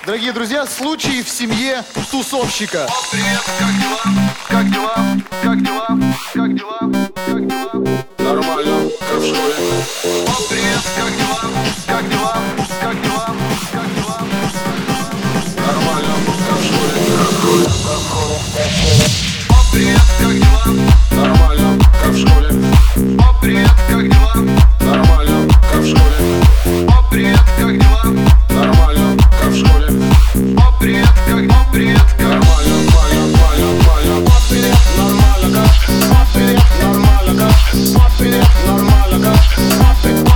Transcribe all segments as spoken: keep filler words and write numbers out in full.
Дорогие друзья, случай в семье тусовщика. Привет, как дела? Как дела? Как дела? Как дела? Как дела? Нормально, как в школе. Привет, как дела? Как дела? Как дела? Как дела? Нормально, как в школе. Как в школе, как в школе. Привет, как дела? Нормально, как в школе. Привет, как дела? Нормально, как в школе. Привет, как дела? Нормально, как в школе. Привет, как привет, как Нормально, нормально, нормально, привет, нормально, как привет, нормально, как привет, нормально, как привет,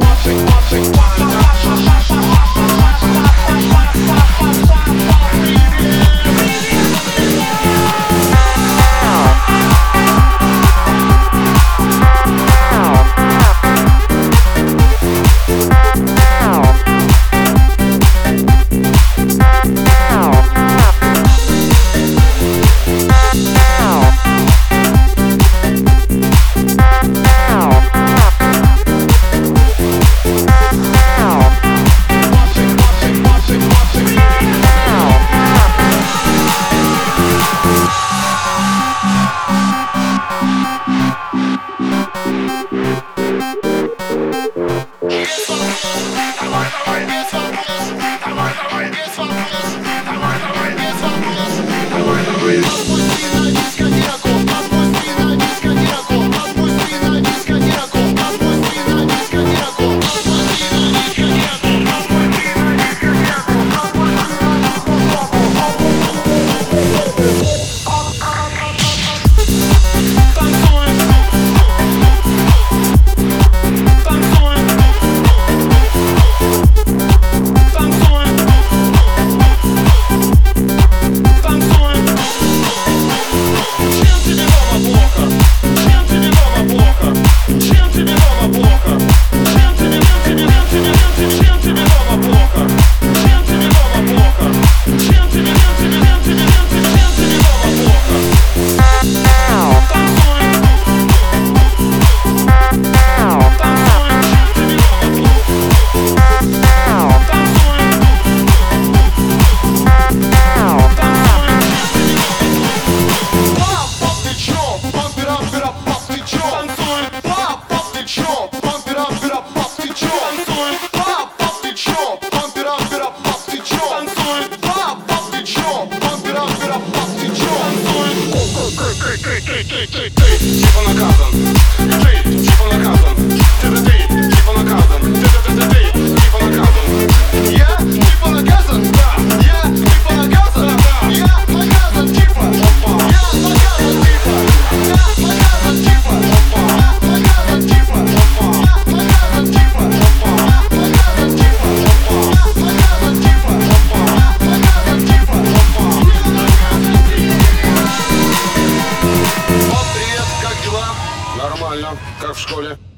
типа наказан, ты, типа наказан, ты, ты, ты, типа наказан, ты, ты, ты, ты, типа наказан. Я типа наказан? Да, Я типа наказан? да, Я наказан типа? Я наказан типа? Я наказан типа? Я наказан типа? Я наказан типа? Я наказан типа? Я наказан типа? Я наказан типа? привет, как дела? нормально, как в школе.